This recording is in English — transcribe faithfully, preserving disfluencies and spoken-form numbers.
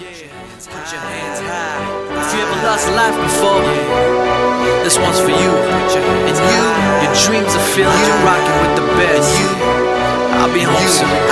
Put your hands high. If you ever lost life before, this one's for you. And you, your dreams are filled. You're rocking with the best. I'll be home soon.